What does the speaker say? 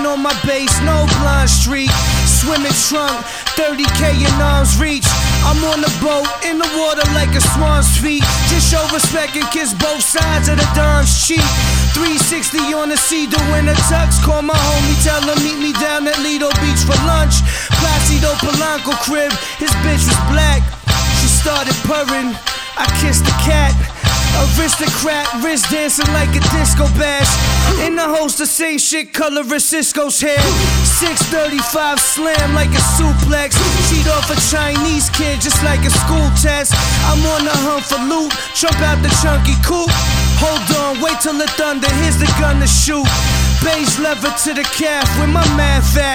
Riding on my base, no blind streak. Swimming trunk, 30K in arms reach. I'm on the boat, in the water like a swan's feet. Just show respect and kiss both sides of the Don's cheek. 360 on the sea, doing a tux. Call my homie, tell him meet me down at Lido Beach for lunch. Placido Polanco crib, his bitch was black. She started purring, I kissed the cat. Aristocrat, wrist dancing like a disco bash. In the host, the same shit color as Cisco's hair. 635 slam like a suplex. Cheat off a Chinese kid just like a school test. I'm on the hunt for loot, jump out the chunky coupe. Hold on, wait till the thunder, here's the gun to shoot. Beige leather to the calf, with my math at.